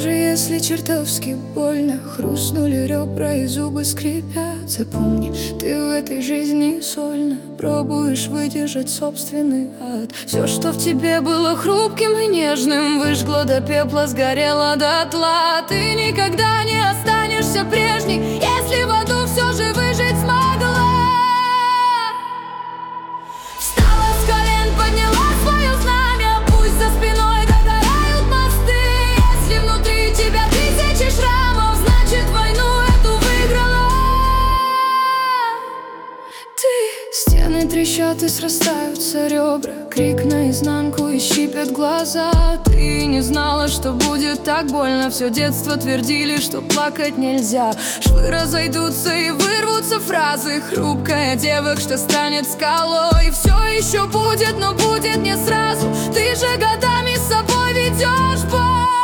Даже если чертовски больно, хрустнули ребра и зубы скрипят, запомни, ты в этой жизни сольно пробуешь выдержать собственный ад. Все, что в тебе было хрупким и нежным, выжгло до пепла, сгорело дотла. Ты никогда не останешься прежней, если в аду все же выжить смогла. Встала с колен, подняла свое знамя, пусть за спиной догорают мосты. Если внутри тебя тысячи шрамов, значит войну эту выиграла ты. Стены трещат и срастаются ребра, крик наизнанку и щипят глаза. Ты не знала, что будет так больно, все детство твердили, что плакать нельзя. Швы разойдутся и вырвутся фразы, хрупкая девок, что станет скалой. Все еще будет, но будет не сразу, ты же годами с собой ведешь бой.